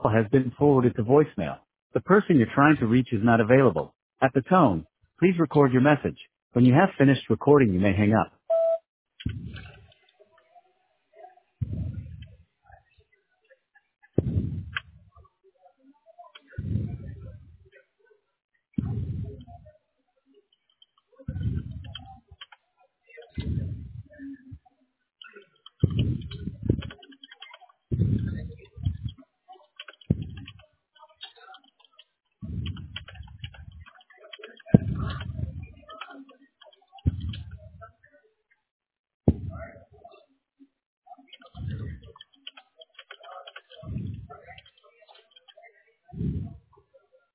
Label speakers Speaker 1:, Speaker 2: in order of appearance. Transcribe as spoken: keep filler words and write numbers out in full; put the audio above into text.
Speaker 1: has been forwarded to voicemail. The person you're trying to reach is not available. At the tone, please record your message. When you have finished recording, you may hang up.